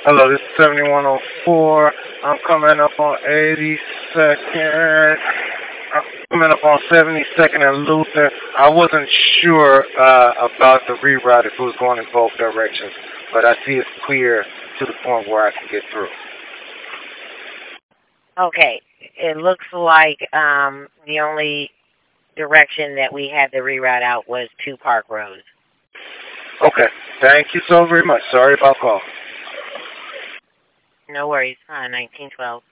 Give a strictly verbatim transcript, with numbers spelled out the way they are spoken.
Hello, this is seventy-one oh four. I'm coming up on eighty-second. I'm coming up on seventy-second and Luther. I wasn't sure uh, about the reroute if it was going in both directions, but I see it's clear to the point where I can get through. Okay. It looks like um, the only direction that we had the reroute out was to Park Road. Okay. Thank you so very much. Sorry about calling. No worries. Uh, nineteen twelve.